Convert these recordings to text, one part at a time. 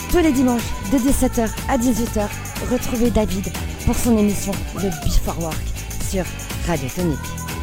Tous les dimanches, de 17h à 18h, retrouvez David pour son émission The Before Work sur Radio Tonique.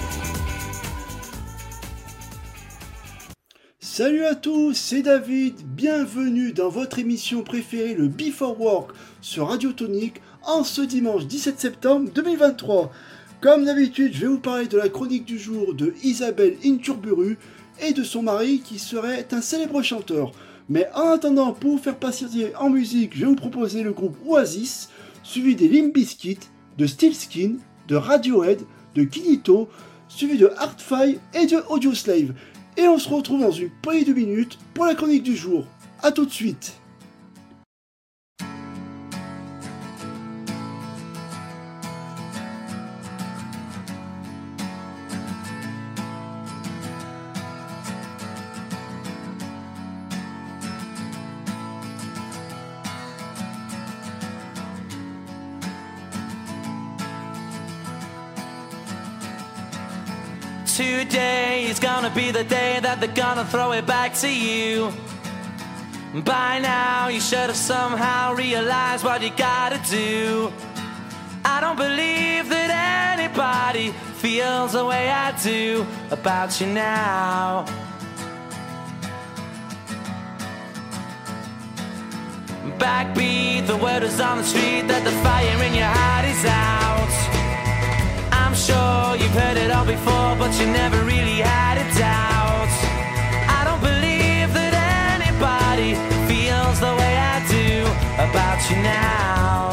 Salut à tous, c'est David, bienvenue dans votre émission préférée, le Before Work sur Radio Tonique, en ce dimanche 17 septembre 2023. Comme d'habitude, je vais vous parler de la chronique du jour de Isabelle Inturburu et de son mari qui serait un célèbre chanteur. Mais en attendant, pour vous faire patienter en musique, je vais vous proposer le groupe Oasis, suivi des Limp Bizkit, de Steelskin, de Radiohead, de Kinito, suivi de Hardfire et de Audioslave. Et on se retrouve dans une poignée de minutes pour la chronique du jour. A tout de suite. Today is gonna be the day that they're gonna throw it back to you. By now you should have somehow realized what you gotta do. I don't believe that anybody feels the way I do about you now. Backbeat, the word is on the street that the fire in your heart is out. I'm sure you've heard it all before, but you never really had a doubt. I don't believe that anybody feels the way I do about you now.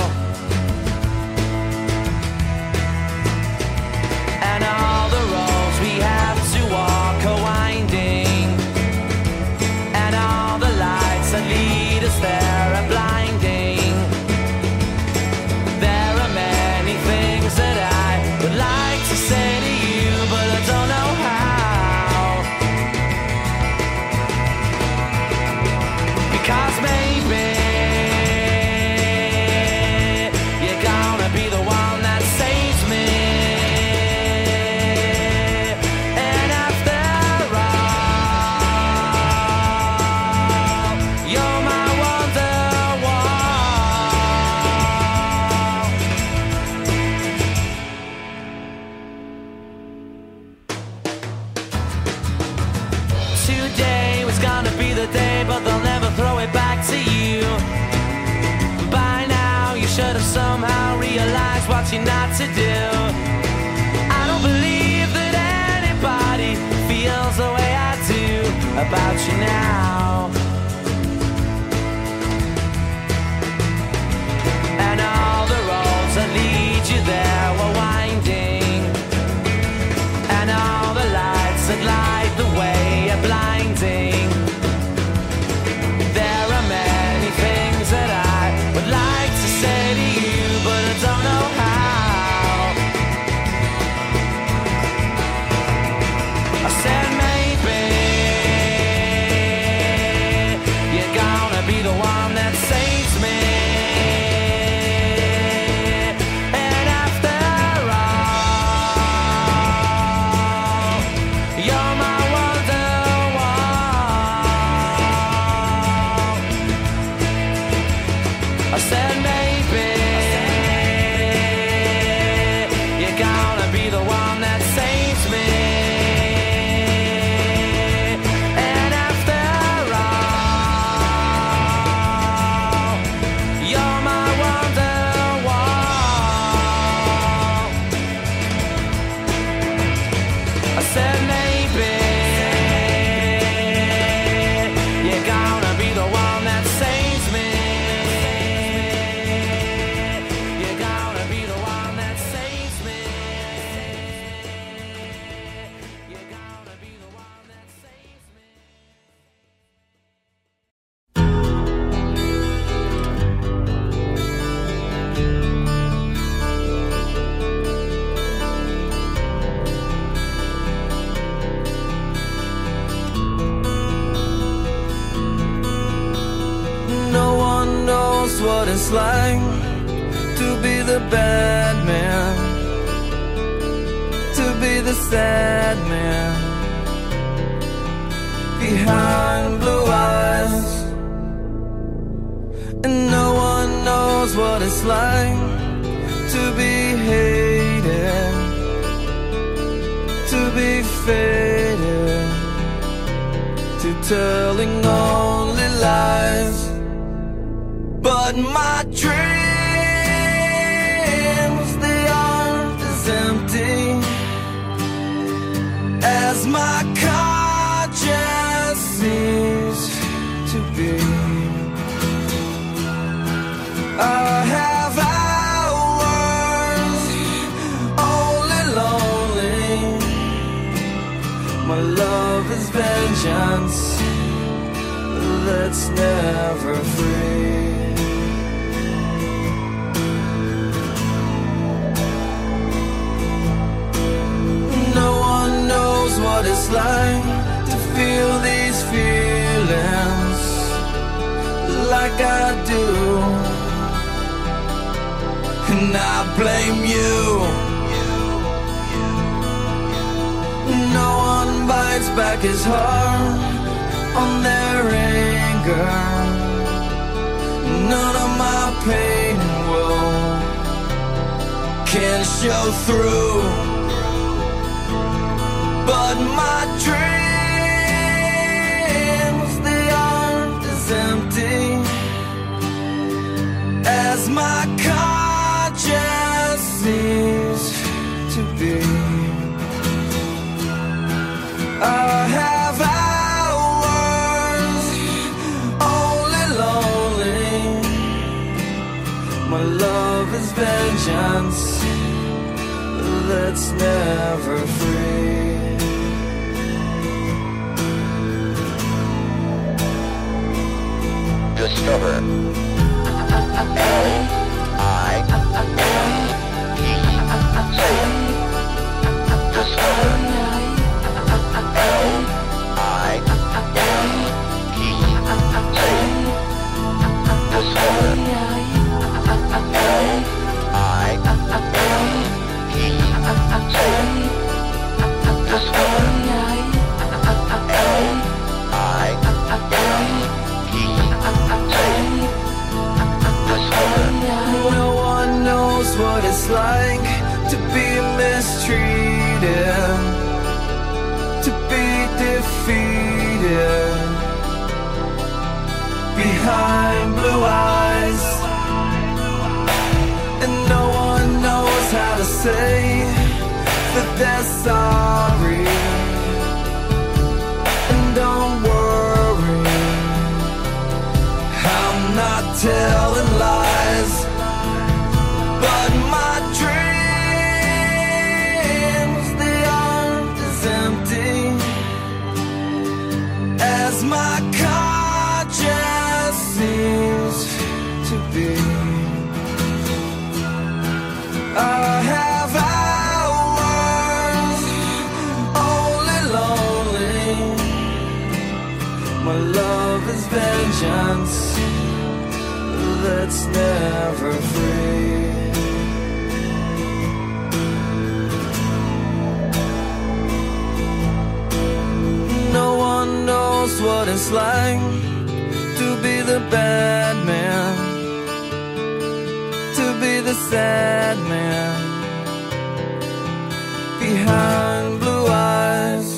And all the roads we have to walk are winding, and all the lights that lead us there are blinding. There are many things that I would like to say to you, but I don't know how. Because maybe you're gonna be the one that saves me. And after all, you're my wonderwall. Today was gonna be the day, but they'll never throw it back to you. By now you should have somehow realized what you're not to do. I don't believe that anybody feels the way I do about you now. And all the roads that lead you there were winding, and all the lights that light the way are blinding. There are many things that I would like to say to you, but I don't know how. I said maybe you're gonna be the one that saves me. And after all, you're my wonderwall. I said maybe you're gonna be the one that saves me. And after all, you're my wonderwall. I said maybe you're gonna be the one that saves me. You're gonna be the one that saves me. You're gonna be the one that saves me. No one knows what it's like to be the bad man, to be the sad man behind blue eyes. And no one knows what it's like to be hated, to be faded, to telling only lies. But my dreams, they aren't as empty as my conscience seems to be. I have hours only lonely. My love is vengeance that's never free. No one knows what it's like to feel these feelings like I do. And I blame you. No one bites back his heart on their anger. None of my pain can show through. But my dreams, they aren't as empty as my conscience seems to be. I have hours only lonely. My love is vengeance that's never free. Discover L-I-N-E. Say it. Discover L-I-N-E. Say it. Discover L-I-N-E. Say it. Discover No one knows what it's like to be mistreated, to be defeated behind blue eyes. And no one knows how to say that they're sorry. And don't worry, I'm not telling lies. But my dreams, they aren't as empty as my conscience seems to be. I have hours only lonely. My love is vengeance that's never free. No one knows what it's like to be the bad man, to be the sad man behind blue eyes.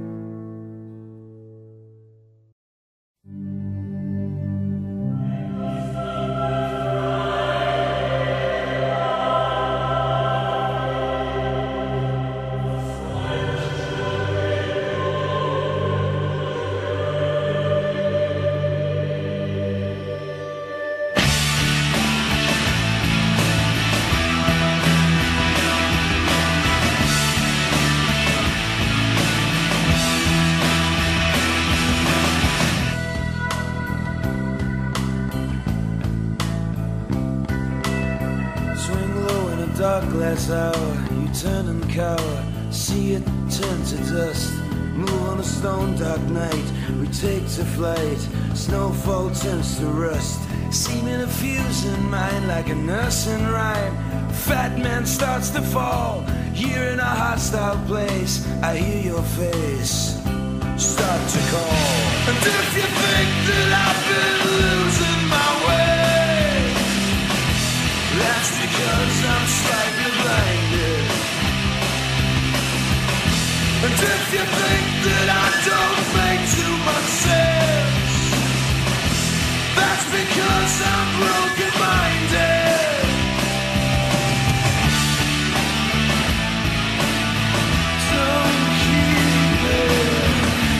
Glass hour, you turn and cower, see it turn to dust. Move on a stone dark night, we take to flight. Snowfall turns to rust, seeming to fuse in mind like a nursing rhyme. Fat man starts to fall, here in a hostile place. I hear your face start to call. And if you think that I've been losing my way, because I'm broken-minded. Don't keep it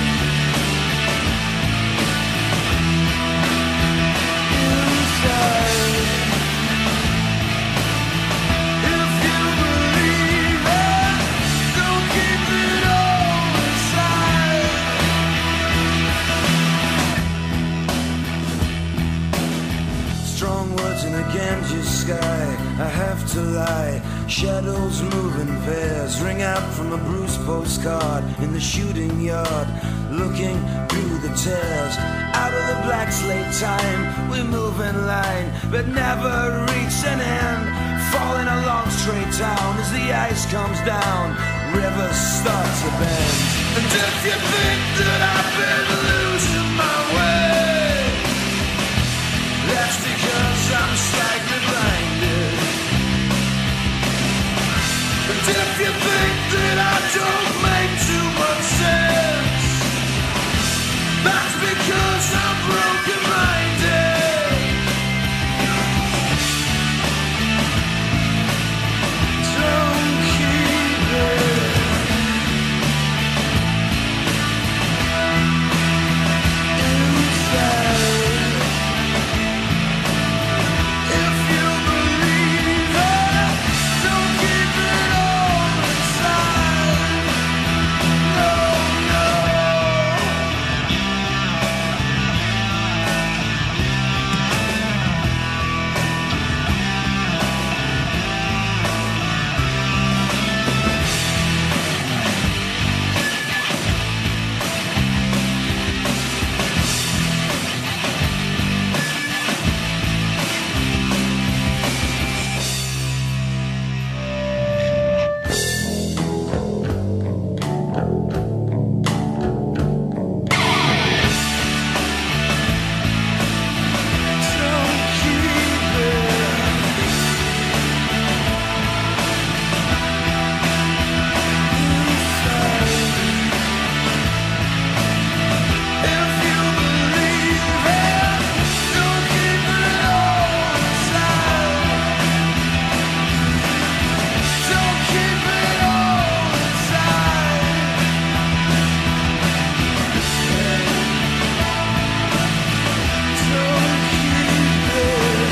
inside. If you believe it, don't keep it all inside. Strong words in a Ganges sky, I have to lie. Shadows move in pairs, ring out from a bruised postcard in the shooting yard, looking through the tears. Out of the black slate time, we move in line, but never reach an end. Falling along straight down as the ice comes down, rivers start to bend. And if you think that I've been losing my way, that's because I'm slightly blinded. And if you think that I don't make too much sense, that's because I'm broken-minded. Don't keep it inside. If you believe it, don't keep it all inside. No, no. Don't keep it inside. If you believe it, don't keep it all inside. Don't keep it all inside. Don't keep it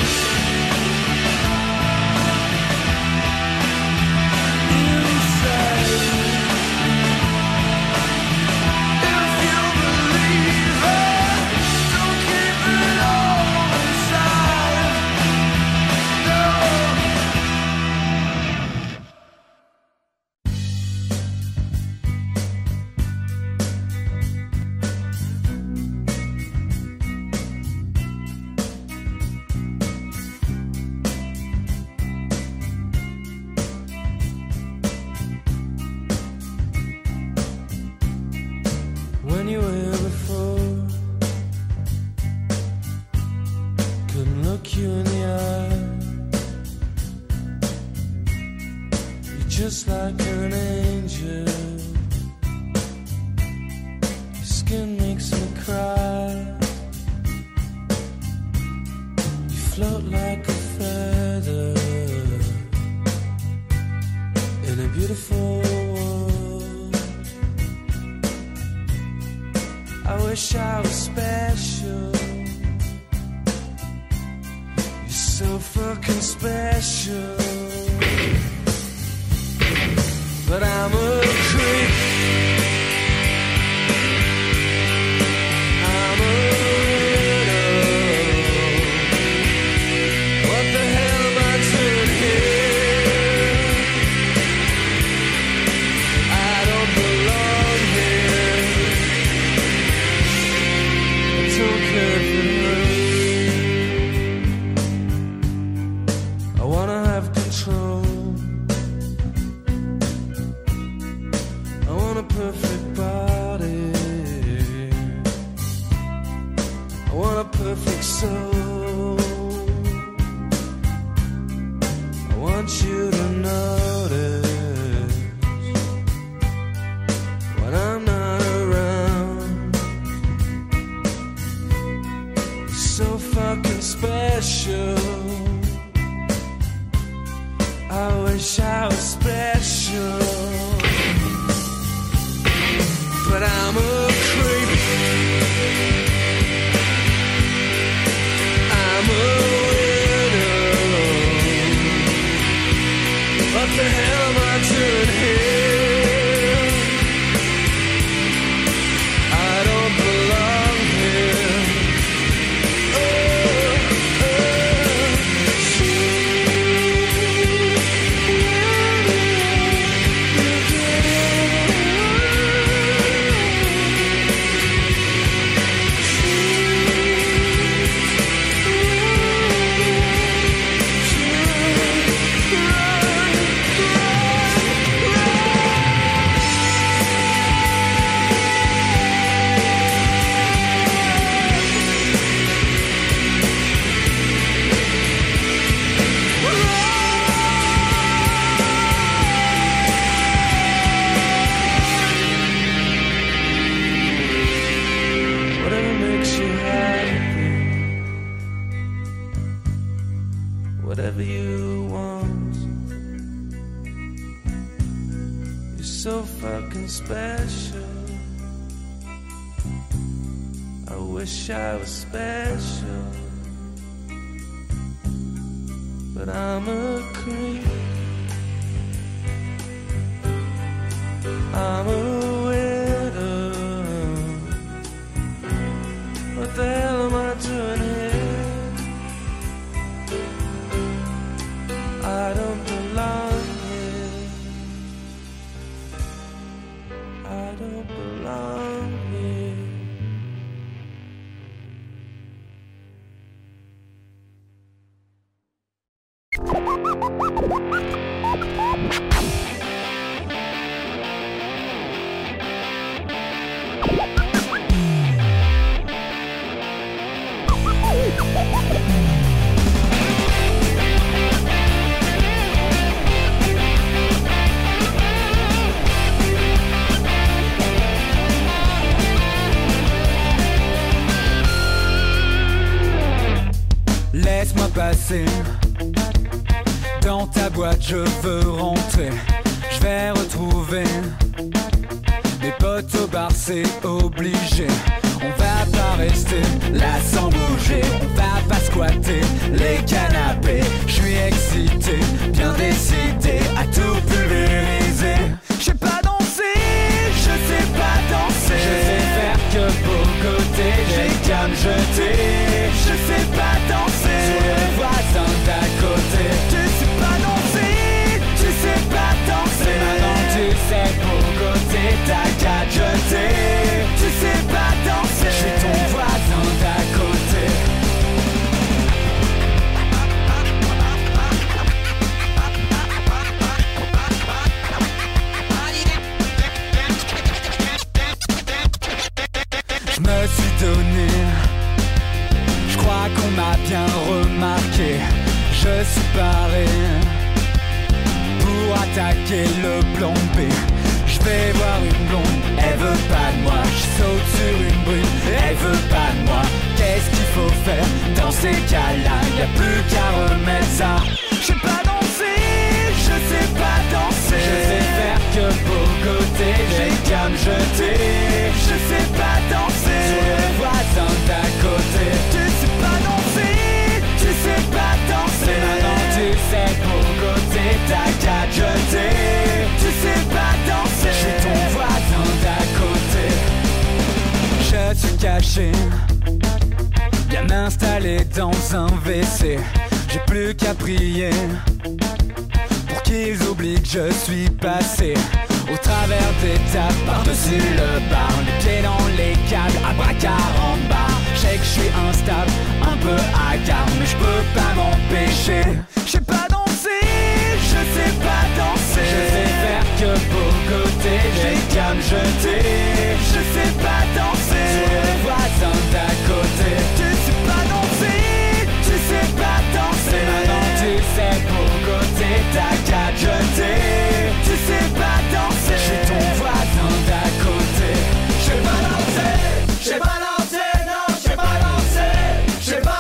inside. If you believe it, don't keep it all inside. No. When you were here before, couldn't look you in the eye. You're just like an angel. Your skin makes me cry. You float like a feather in a beautiful world. I wish I was special. You're so fucking special. But I'm a creep. I'm a widow. What the hell am I doing here? I don't belong here. I don't care if it hurts. I wanna have control. so fucking special. I wish I was special, but I'm a creep. I'm a widow. What the hell am I doing here? I don't belong here. Whatever you want, you're so fucking special. I wish I was special, but I'm a creep. I'm a widow. What the hell am I doing here? I don't belong here. I don't belong here. Laisse-moi passer dans ta boîte, je veux rentrer. Je vais retrouver mes potes au bar, c'est obligé. On va pas rester là sans bouger, on va pas squatter les canapés. Je suis excité, bien décidé à tout pulvériser. Je sais pas danser, je sais pas danser. Je sais faire que côté, j'ai qu'à me jeter. Je sais pas danser sur le voisin d'à côté. Tu sais pas danser, tu sais pas danser. Maintenant tu sais côté, t'as qu'à te jeter. Tu sais pas danser, je suis ton voisin d'à côté. Je me suis donné, je crois qu'on m'a bien remarqué. Je suis paré pour attaquer le plan B. Je vais voir une blonde, elle veut pas de moi. Je saute sur une brune, elle veut pas de moi. Qu'est-ce qu'il faut faire dans ces cas-là? Y'a plus qu'à remettre ça. Je sais pas danser, je sais pas danser. Je sais faire que beau côté, j'ai qu'à me jeter. Je sais pas danser sur le voisin d'à côté. Tu sais pas danser, tu sais pas danser. Maintenant tu sais beau côté, t'as qu'à te jeter. Tu sais pas danser, je suis ton voisin d'à côté. Je suis caché, bien installé dans un WC. J'ai plus qu'à prier pour qu'ils oublient que je suis passé au travers des tables, par-dessus le bar, les pieds dans les câbles, abracadabra. Je sais que je suis instable, un peu hagard, mais je peux pas m'empêcher. Je sais pas danser, je sais pas danser. Je sais faire que beau côté, j'ai qu'à me jeter. Je sais pas danser sur le voisin d'à côté. Tu sais pas danser, tu sais pas danser. Maintenant tu sais beau côté, t'as qu'à te jeter. Tu sais pas danser, je suis ton voisin d'à côté. Je sais pas danser, je sais pas danser, non, je sais pas danser, je sais pas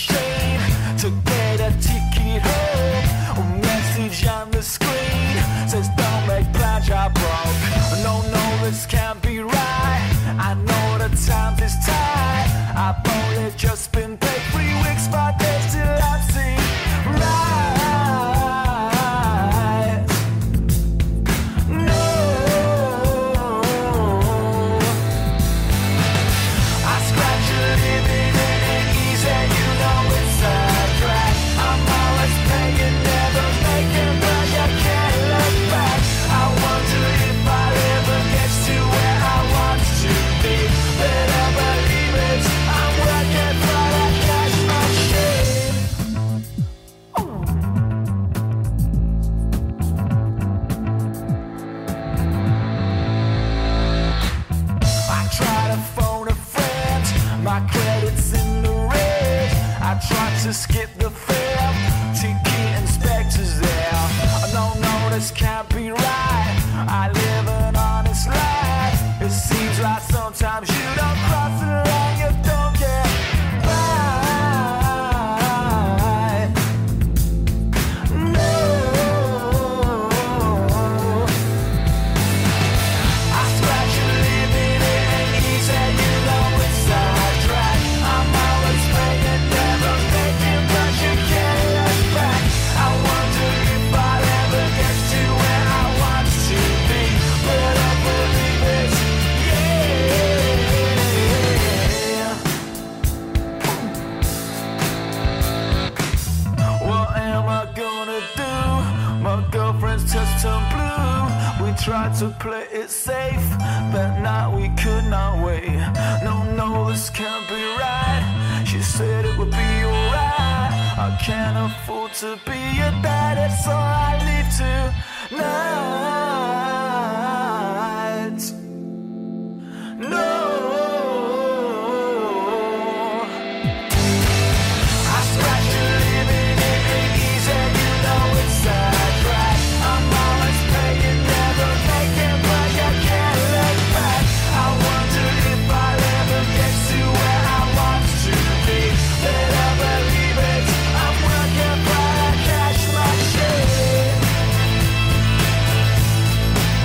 machine to get a ticket home. A message on the screen says don't make plans, you're broke. No, this can't be right. I know the time is tight. I've only just been paid 3 weeks, but they still have seen right. No, I scratch a living and easy, you know it's a drag. I'm always paying, never making, but you can't look back. I wonder if I ever get to where I want to be. Better believe it, I'm working for that cash machine. I try to phone a friend, my credit's in the red. I try to skip the fare, ticket inspector's there. No, this can't be right. I live an honest life. It seems like sometimes you don't cross the line, you don't get by. No, I scratch a living and easy, you know it's a drag. I'm always paying, never making, but you can't look back. I wonder if I'll ever get to where I want to be. But I believe it, yeah. What am I gonna do? My girlfriend's just turned blue. We tried to play it safe, but now we could not wait. No, this can't be right. She said it would be alright. I can't afford to be your daddy, so I leave tonight. No, I scratch a living, it ain't easy, you know it's a drag. I'm always paying, never making, but you can't look back. I wonder if I'll ever get to where I want to be. Better believe it, I'm working for a cash machine.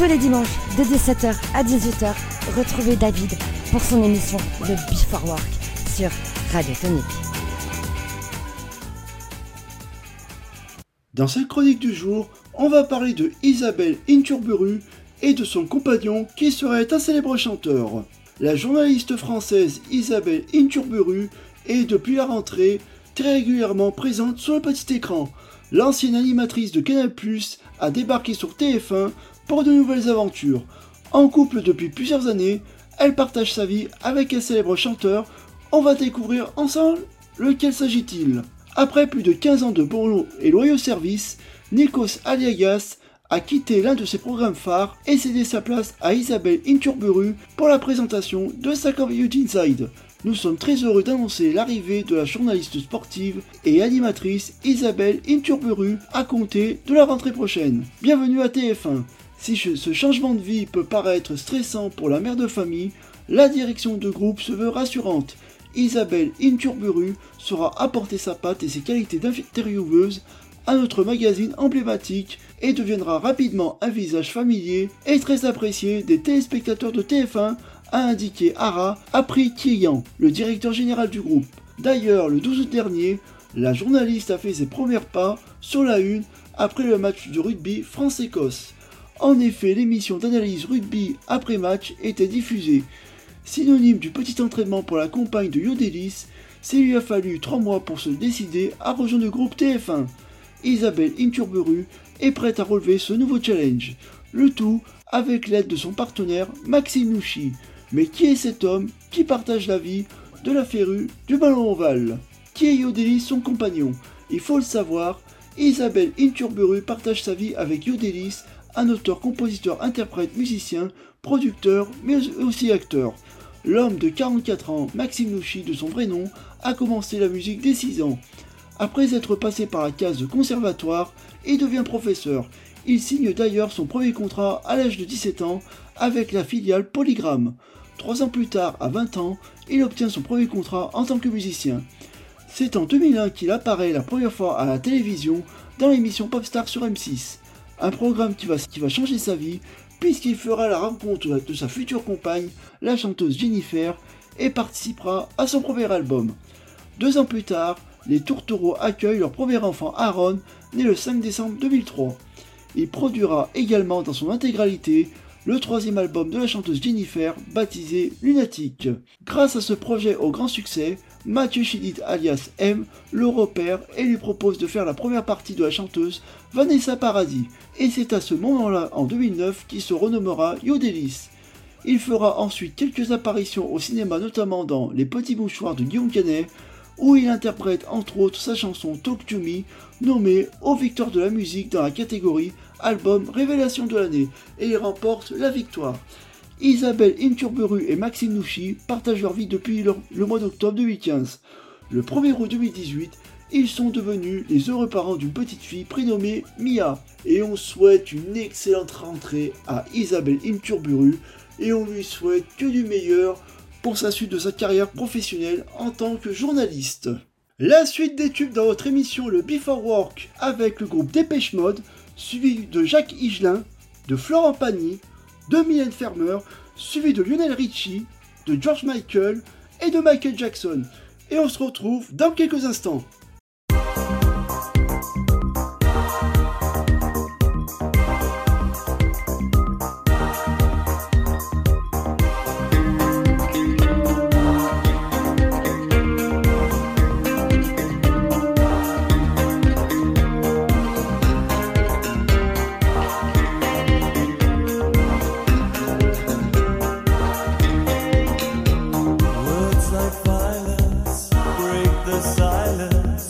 les dimanches, de 17h à 18h, retrouvez David pour son émission The Before Work sur Radio Tonique. Dans cette chronique du jour, on va parler de Isabelle Inturburu et de son compagnon qui serait un célèbre chanteur. La journaliste française Isabelle Inturburu est depuis la rentrée très régulièrement présente sur le petit écran. L'ancienne animatrice de Canal+ a débarqué sur TF1 pour de nouvelles aventures. En couple depuis plusieurs années, elle partage sa vie avec un célèbre chanteur. On va découvrir ensemble lequel s'agit-il. Après plus de 15 ans de bons et loyaux services, Nikos Aliagas a quitté l'un de ses programmes phares et cédé sa place à Isabelle Inturburu pour la présentation de Soccer Youth Inside. Nous sommes très heureux d'annoncer l'arrivée de la journaliste sportive et animatrice Isabelle Inturburu à compter de la rentrée prochaine. Bienvenue à TF1. Si ce changement de vie peut paraître stressant pour la mère de famille, la direction de groupe se veut rassurante. Isabelle Inturburu saura apporter sa patte et ses qualités d'intervieweuse à notre magazine emblématique et deviendra rapidement un visage familier et très apprécié des téléspectateurs de TF1, a indiqué Apri Kieyan, le directeur général du groupe. D'ailleurs, le 12 août dernier, la journaliste a fait ses premiers pas sur la une après le match du rugby France-Écosse. En effet, l'émission d'analyse rugby après-match était diffusée. Synonyme du petit entraînement pour la compagne de Yodelis, s'il lui a fallu 3 mois pour se décider à rejoindre le groupe TF1. Isabelle Inturburu est prête à relever ce nouveau challenge. Le tout avec l'aide de son partenaire Maxime Nouchi. Mais qui est cet homme qui partage la vie de la férue du ballon ovale? Qui est Yodelis, son compagnon? Il faut le savoir, Isabelle Inturburu partage sa vie avec Yodelis, un auteur, compositeur, interprète, musicien, producteur, mais aussi acteur. L'homme de 44 ans, Maxime Nouchi de son vrai nom, a commencé la musique dès 6 ans. Après être passé par la case de conservatoire, il devient professeur. Il signe d'ailleurs son premier contrat à l'âge de 17 ans avec la filiale Polygram. 3 ans plus tard, à 20 ans, il obtient son premier contrat en tant que musicien. C'est en 2001 qu'il apparaît la première fois à la télévision dans l'émission Popstar sur M6. Un programme qui va changer sa vie puisqu'il fera la rencontre de sa future compagne, la chanteuse Jennifer, et participera à son premier album. 2 ans plus tard, les Tourtereaux accueillent leur premier enfant Aaron, né le 5 décembre 2003. Il produira également dans son intégralité le 3e album de la chanteuse Jennifer, baptisé Lunatic. Grâce à ce projet au grand succès, Mathieu Chédid alias M le repère et lui propose de faire la première partie de la chanteuse Vanessa Paradis. Et c'est à ce moment-là, en 2009, qu'il se renommera Yodelis. Il fera ensuite quelques apparitions au cinéma, notamment dans Les Petits Mouchoirs de Guillaume Canet, où il interprète entre autres sa chanson Talk to Me, nommée au victoire de la musique dans la catégorie Album Révélation de l'année, et il remporte la victoire. Isabelle Inturburu et Maxime Nouchi partagent leur vie depuis le mois d'octobre 2015. Le 1er août 2018, ils sont devenus les heureux parents d'une petite fille prénommée Mia. Et on souhaite une excellente rentrée à Isabelle Inturburu et on lui souhaite que du meilleur pour sa suite de sa carrière professionnelle en tant que journaliste. La suite des tubes dans votre émission le Before Work avec le groupe Dépêche Mode, suivi de Jacques Higelin, de Florent Pagny, de Mylène Farmer, suivi de Lionel Richie, de George Michael et de Michael Jackson. Et on se retrouve dans quelques instants. Words like violence break the silence.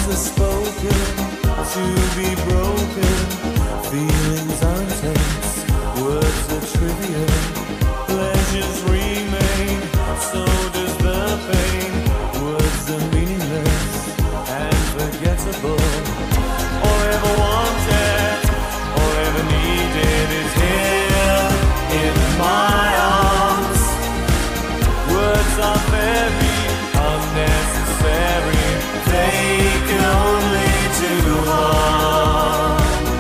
are spoken to be broken. Feelings are intense, words are trivial. Pleasures remain, so does the pain. Words are meaningless and forgettable. All I ever wanted, all I ever needed is here in my arms. Words are very unnecessary, they can only do harm.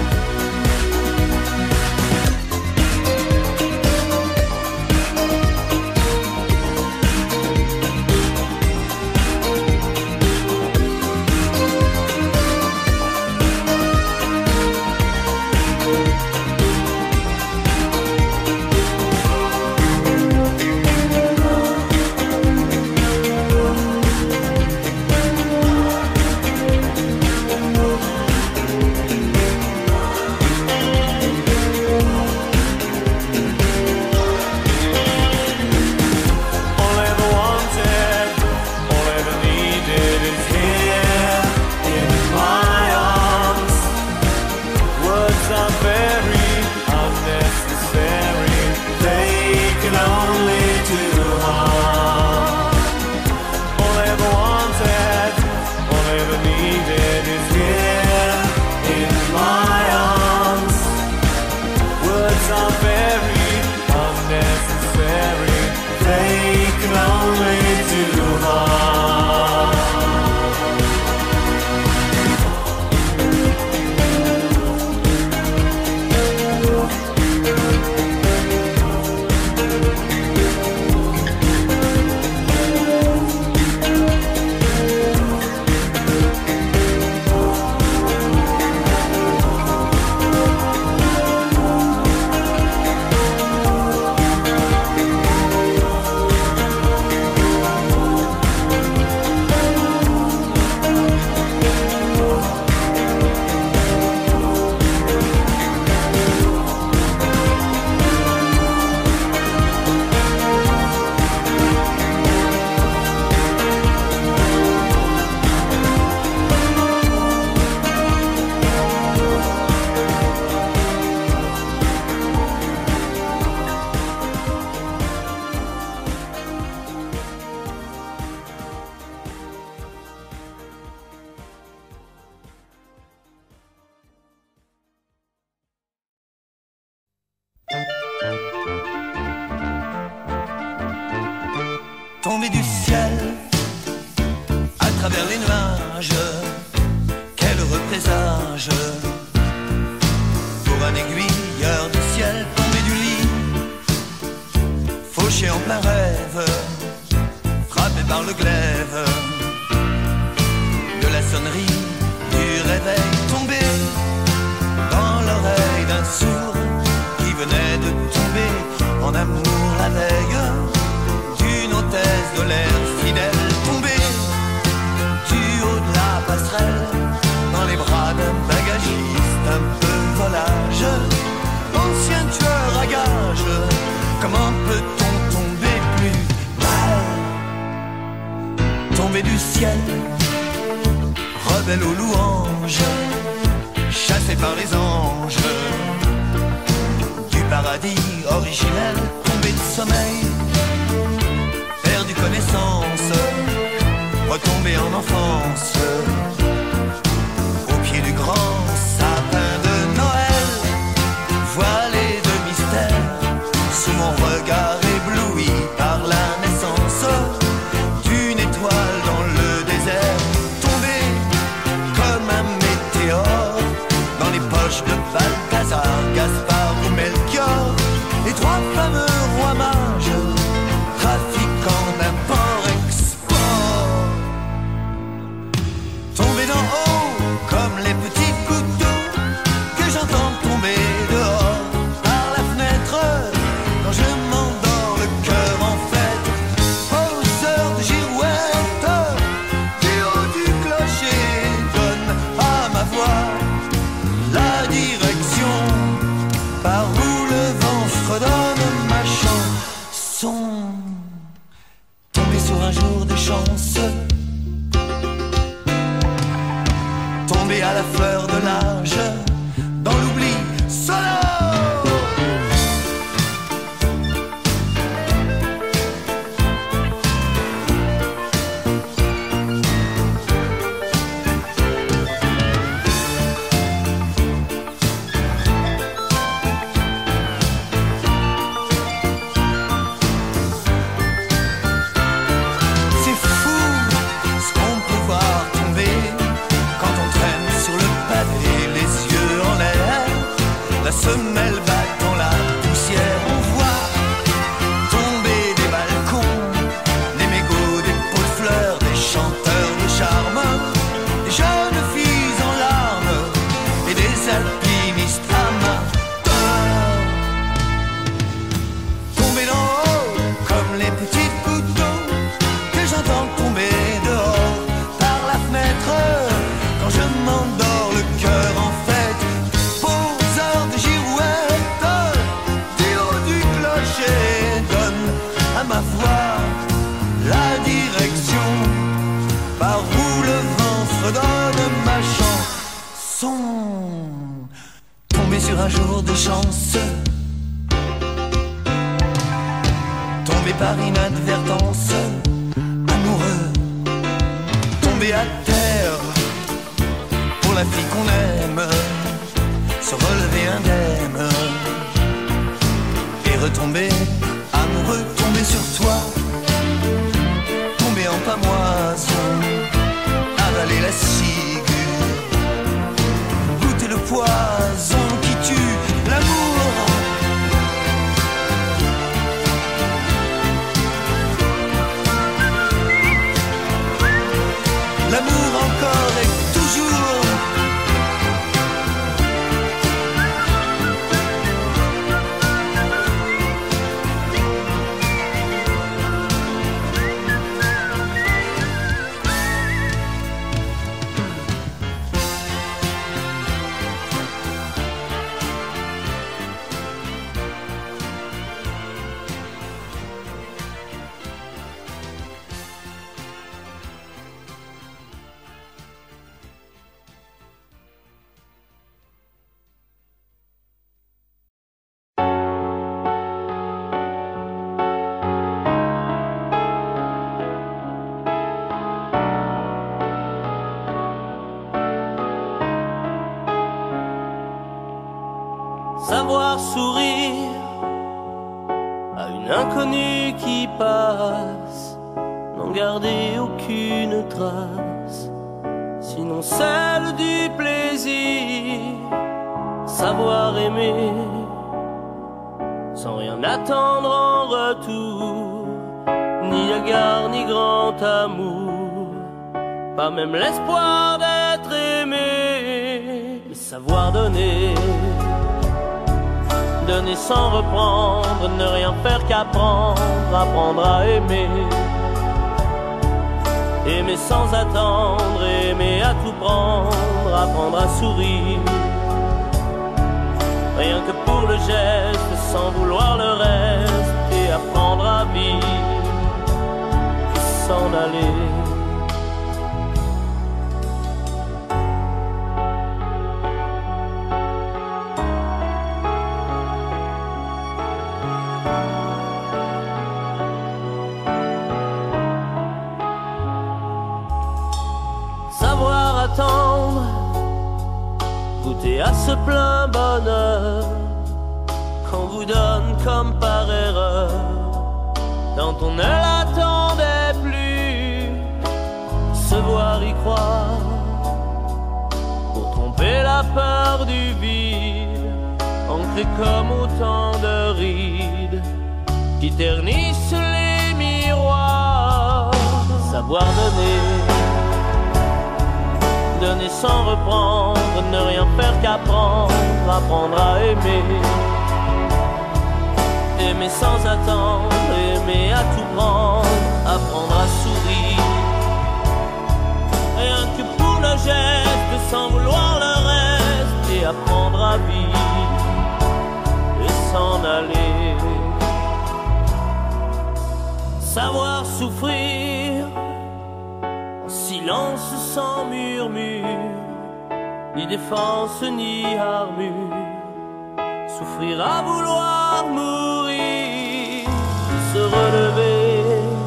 Tombé du ciel, à travers les nuages, quel heureux présage pour un aiguilleur du ciel tombé du lit, fauché en plein rêve, frappé par le glaive de la sonnerie du réveil, tombé dans l'oreille d'un sourd qui venait de tomber en amour la veille d'une hôtesse de l'air fidèle, tombée du haut de la passerelle dans les bras d'un bagagiste un peu volage, ancien tueur à gages. Comment peut-on tomber plus mal? Tomber du ciel, rebelle aux louanges, chassé par les anges du paradis originel, tombé de sommeil, perdu connaissance, retombé en enfance, au pied du grand sapin de Noël, voilé de mystère, sous mon regard ébloui par la naissance d'une étoile dans le désert, tombé comme un météore dans les poches de Balthazar, Gaspard ou Melchior, les trois fameux rois mages, trafiquant d'import-export. à la fleur de l'âge, dans l'oubli sonore. La semelle battant la poussière, on voit tomber des balcons, des mégots, des pots de fleurs, des chanteurs de charme, des jeunes filles en larmes et des alpinistes amateurs. Tomber d'en haut comme les petites gouttes d'eau que j'entends tomber dehors par la fenêtre quand je m'endors le cœur en fête. À ma voix, la direction par où le vent fredonne ma chanson. Tomber sur un jour de chance, tomber par inadvertance, amoureux, tomber à terre pour la fille qu'on aime, se relever indemne et retomber amoureux, tomber sur toi, tomber en pamoison, avaler la ciguë, goûter le poison qui tue l'amour. L'amour encore et toujours. Savoir sourire à une inconnue qui passe, n'en garder aucune trace, sinon celle du plaisir. Savoir aimer sans rien attendre en retour, ni égard ni grand amour, pas même l'espoir d'être aimé. Mais savoir donner, donner sans reprendre, ne rien faire qu'apprendre, apprendre à aimer. Aimer sans attendre, aimer à tout prendre, apprendre à sourire. Rien que pour le geste, sans vouloir le reste, et apprendre à vivre, et s'en aller. Attendre, goûter à ce plein bonheur qu'on vous donne comme par erreur, quand on ne l'attendait plus. Se voir y croire pour tromper la peur du vide, ancré comme autant de rides qui ternissent les miroirs. Savoir donner, donner sans reprendre, ne rien faire qu'apprendre, apprendre à aimer. Aimer sans attendre, aimer à tout prendre, apprendre à sourire. Rien que pour le geste, sans vouloir le reste, et apprendre à vivre, et s'en aller. Savoir souffrir, silence sans murmure, ni défense ni armure, souffrir à vouloir mourir, se relever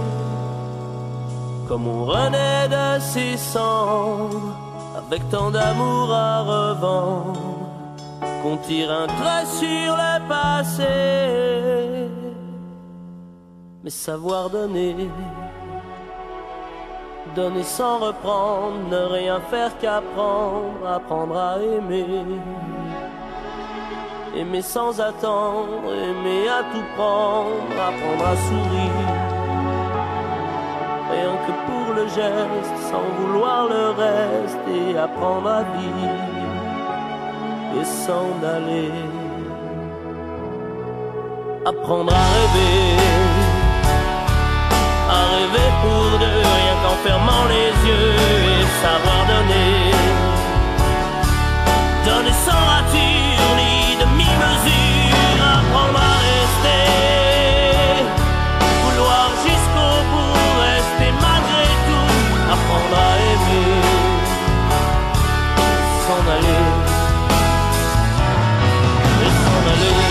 comme on renaît de ses cendres, avec tant d'amour à revendre, qu'on tire un trait sur le passé. Mais savoir donner, donner sans reprendre, ne rien faire qu'apprendre, apprendre à aimer. Aimer sans attendre, aimer à tout prendre, apprendre à sourire. Rien que pour le geste, sans vouloir le reste, et apprendre à vivre et s'en aller. Apprendre à rêver pour deux, rien qu'en fermant les yeux, et savoir donner, donner sans rature ni demi-mesure, apprendre à rester, vouloir jusqu'au bout, rester malgré tout, apprendre à aimer, s'en aller, et s'en aller.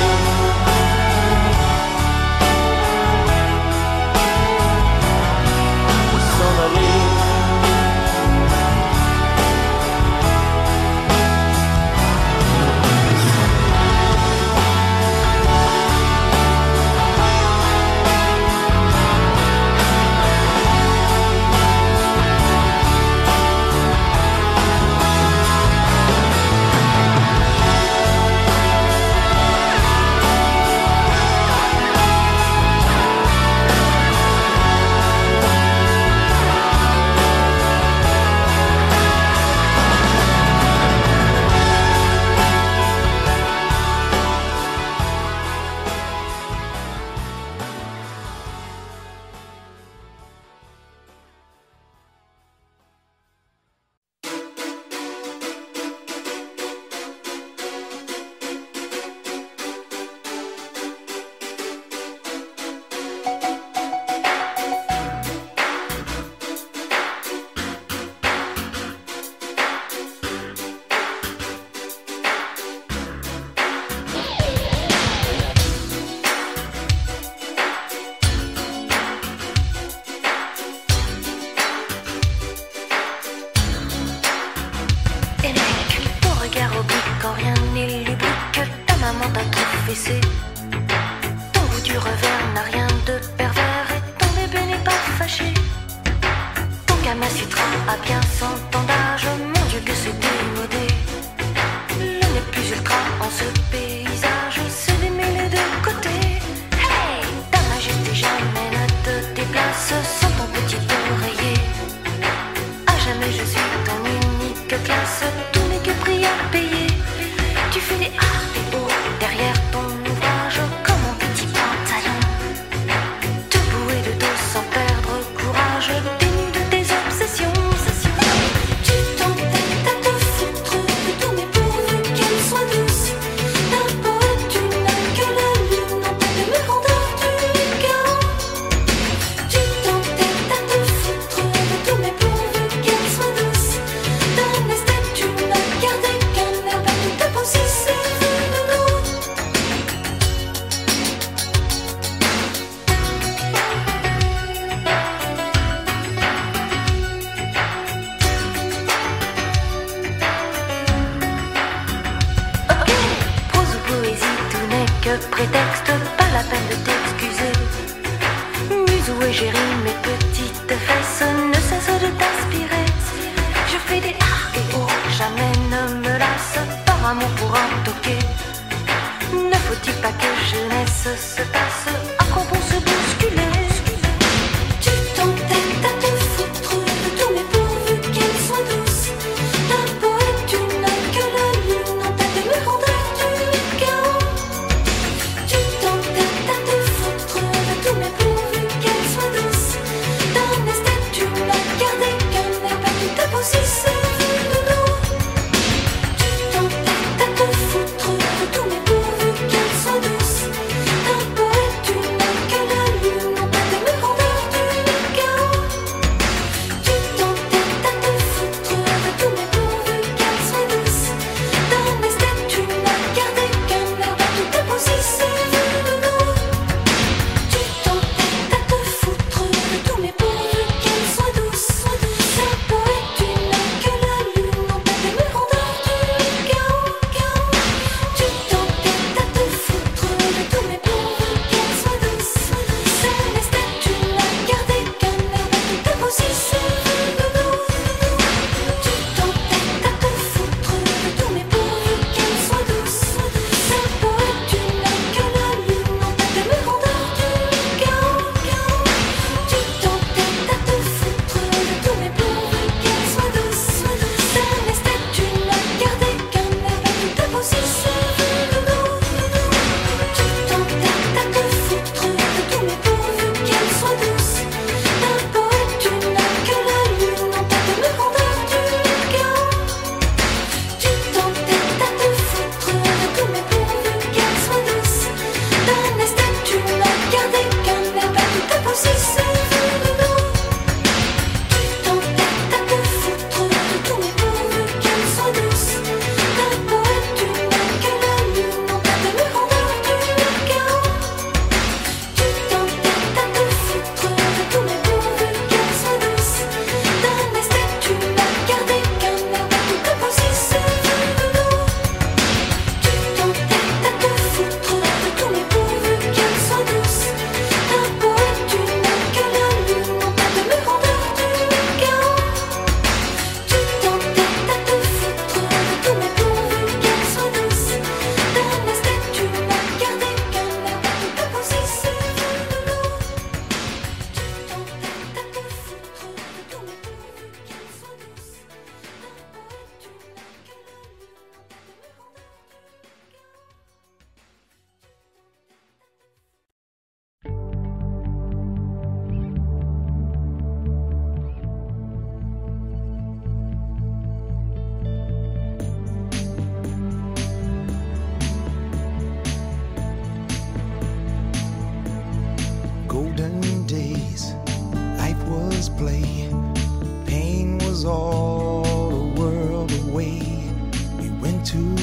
Pourvu qu'elle soit douce, d'un poète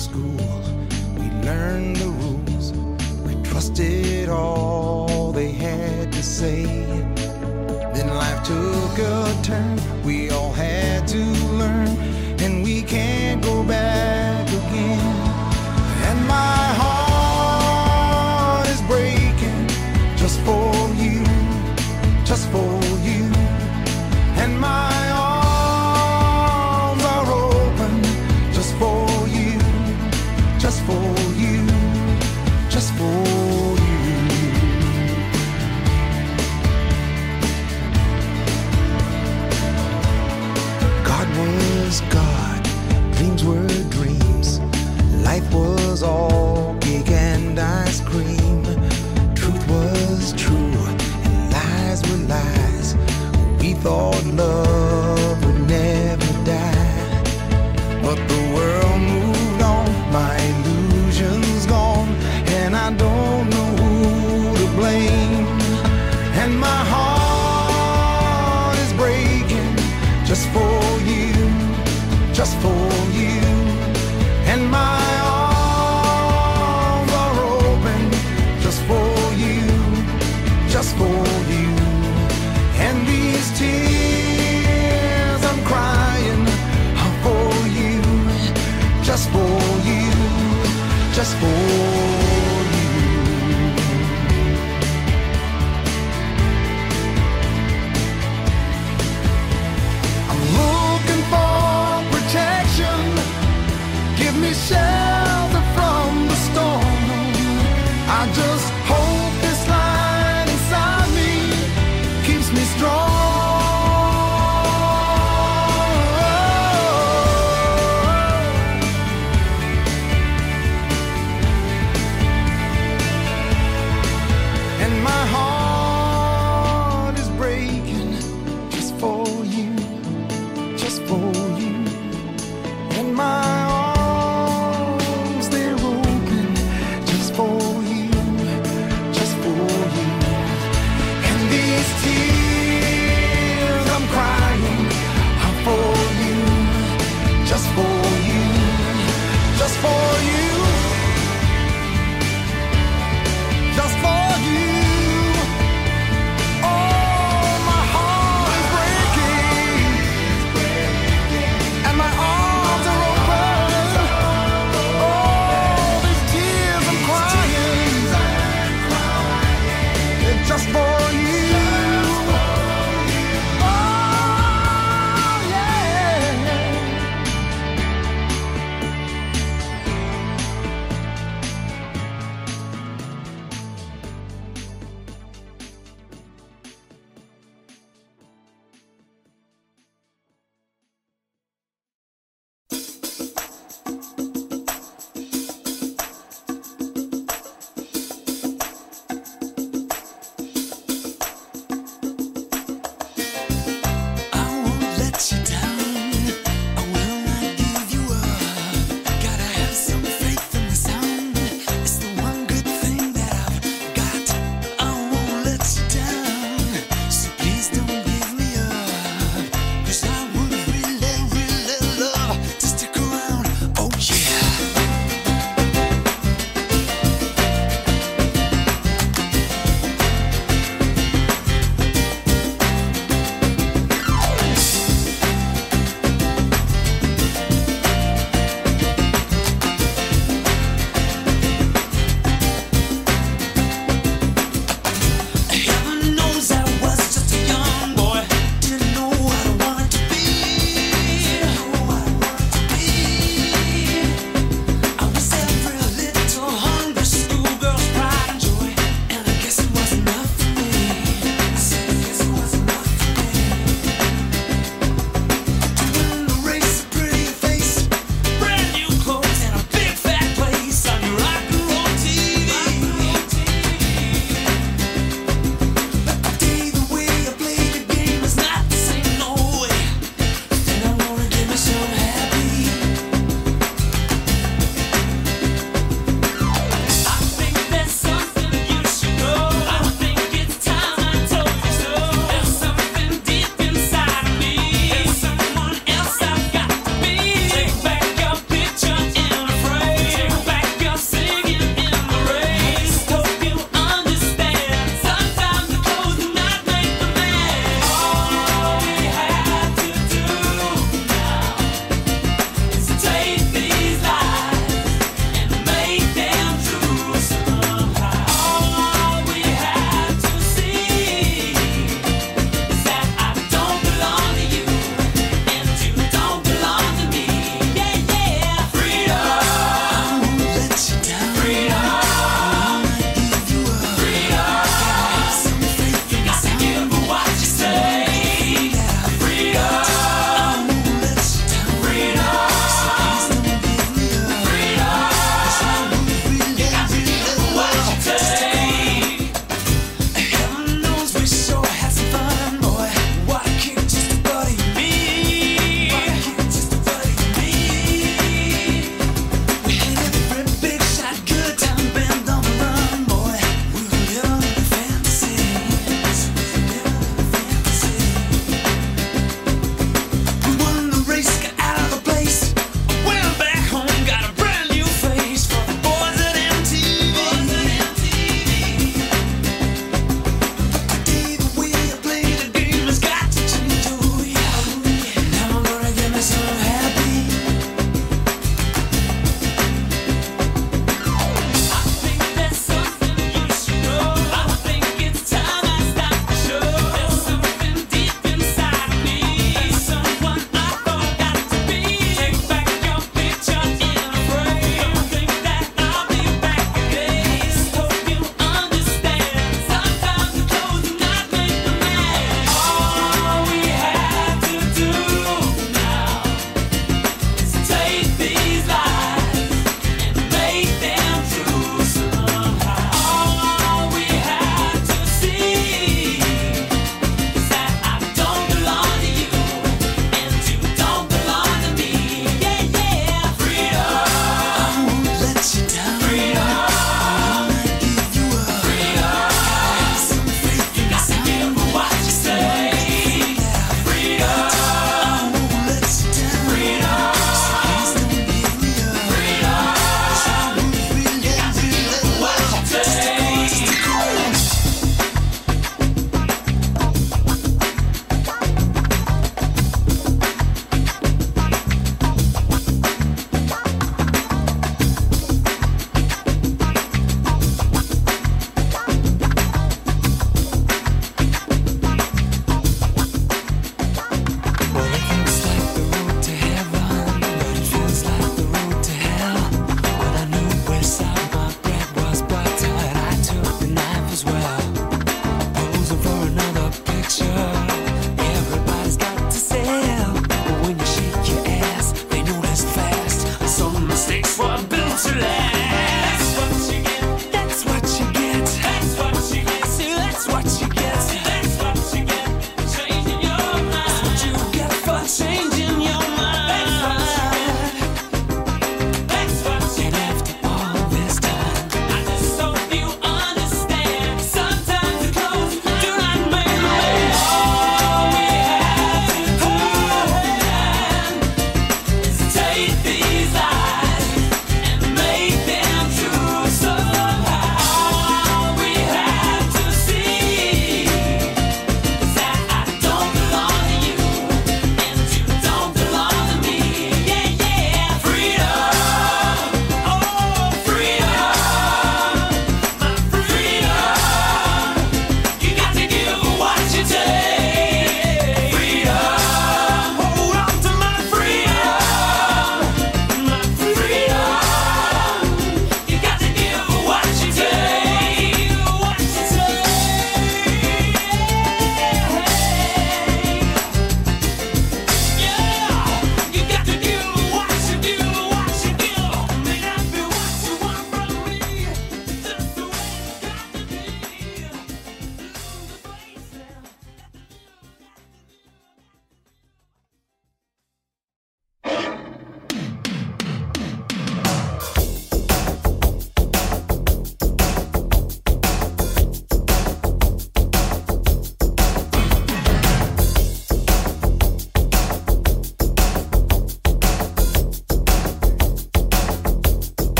school, we learned the rules. We trusted all they had to say. Then life took a turn, we all had to learn, and we can't go back again. And my heart is breaking just for you, just for you. And my arms are open just for you, just for you, just for you. God was God, dreams were dreams. Life was all cake and ice cream. Truth was true and lies were lies. We thought love would never die, but the world moved on, my illusion's gone, and I don't know who to blame. And my heart is breaking just for you, just for you. And my arms are open just for you, just for you. And these tears I'm crying are for you, just for you, just for you. I'm looking for protection, give me shelter from the storm. I just hope this light inside me keeps me strong. And my heart is breaking just for you, just for you. And my arms, they're open just for you, just for you. And these tears I'm crying are for you, just for you, just for you, just for you. Oh, my heart is breaking, and my arms are open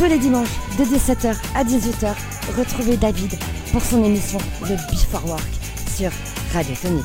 Tous les dimanches de 17h à 18h, retrouvez David pour son émission The Before Work sur Radio Tonique.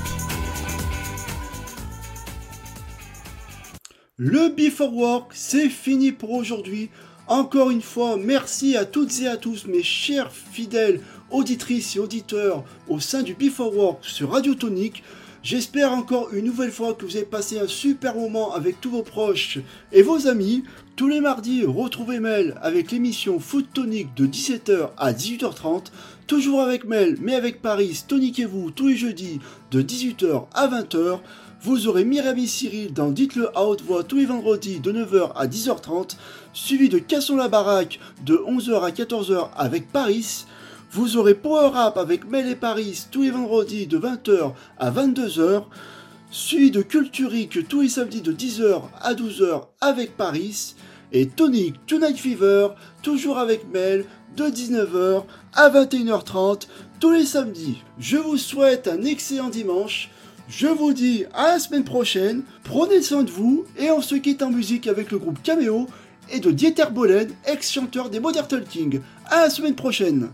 Le Before Work, c'est fini pour aujourd'hui. Encore une fois, merci à toutes et à tous mes chers fidèles auditrices et auditeurs au sein du Before Work sur Radio Tonique. J'espère encore une nouvelle fois que vous avez passé un super moment avec tous vos proches et vos amis. Tous les mardis, retrouvez Mel avec l'émission Foot Tonique de 17h à 18h30. Toujours avec Mel, mais avec Paris, toniquez-vous tous les jeudis de 18h à 20h. Vous aurez Myriam et Cyril dans Dites-le à haute voix tous les vendredis de 9h à 10h30, suivi de Cassons la baraque de 11h à 14h avec Paris. Vous aurez Power Rap avec Mel et Paris tous les vendredis de 20h à 22h, suivi de Culturique tous les samedis de 10h à 12h avec Paris, et Tonic Tonight Fever toujours avec Mel de 19h à 21h30 tous les samedis. Je vous souhaite un excellent dimanche. Je vous dis à la semaine prochaine, prenez soin de vous et on se quitte en musique avec le groupe Cameo et de Dieter Bohlen, ex-chanteur des Modern Talking. À la semaine prochaine.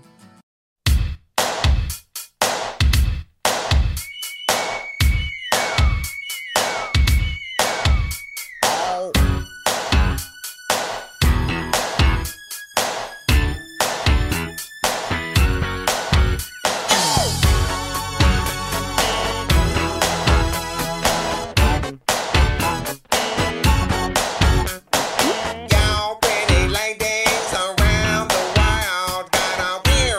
Y'all pretty ladies around the world got a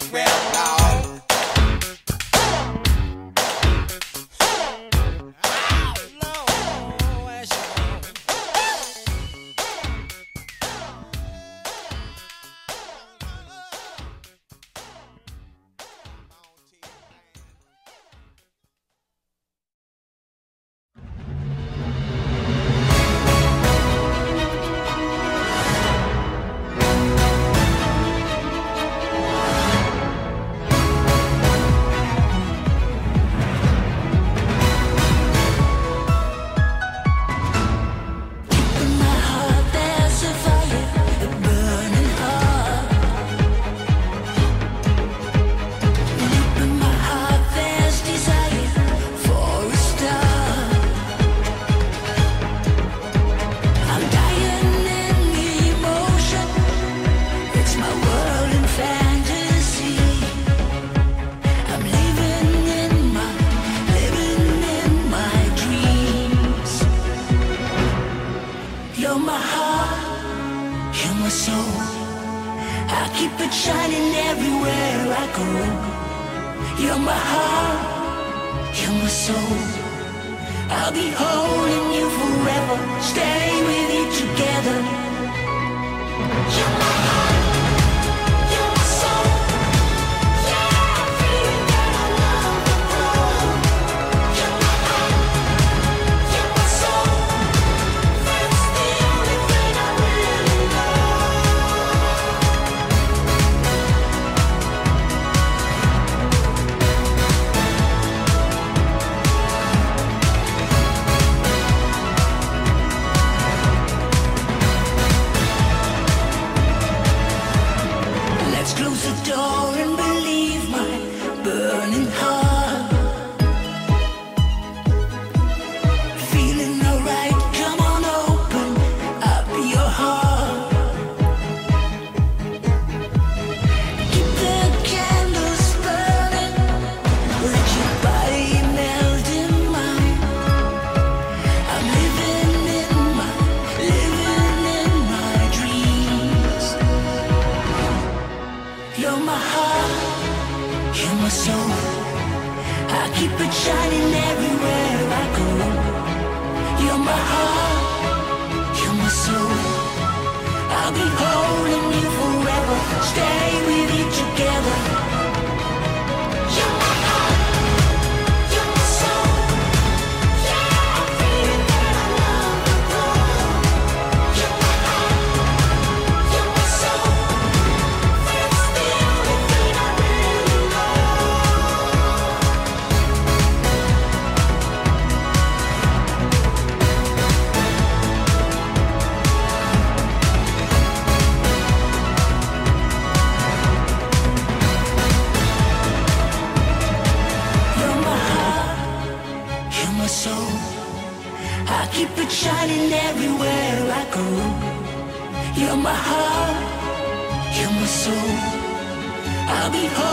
Maxwell, dog.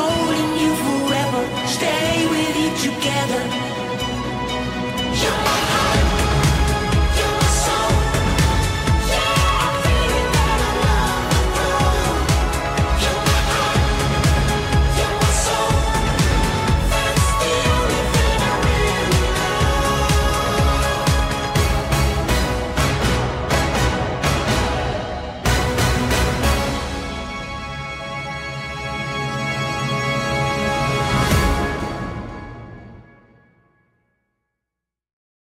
You're my